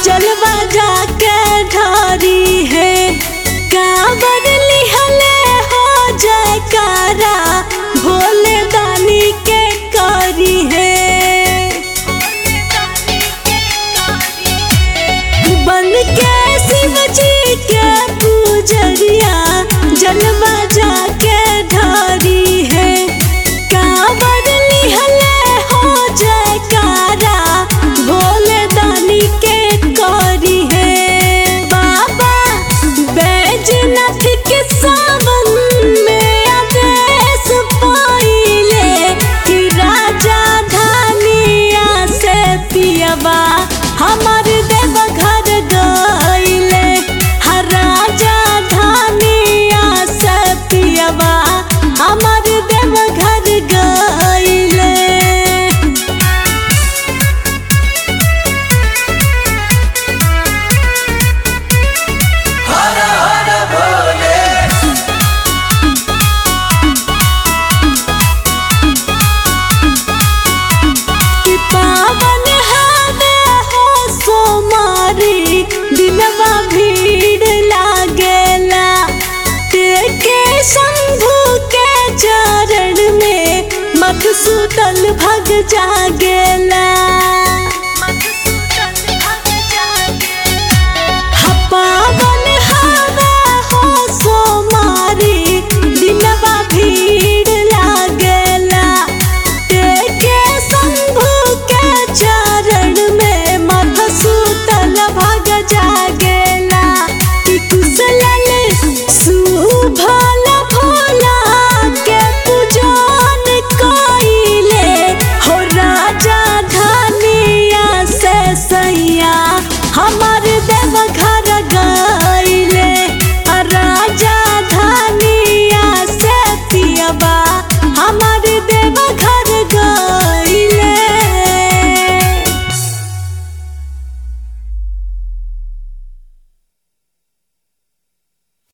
जलवा जाके ढारी है कांवर लिहले हो जयकारा भोले दानी के करी है। बन के शिव जी के पूजरिया जलवा जाके ढारी है कांवर लिहले हो जयकारा भोले दानी के करी है। बाबा बैजनाथ के सावन में आदेश पाइले कि राजा धानिया से पियबा हमार देव घर गइले। हर राजा धानिया से पियबा हमार देव घर गइले। हर हर भोले कि पावन हवे हो सोमारी दिनवा भीड़ लागेला तेके शंभू के चरण में मधुसूदन भग जागेला।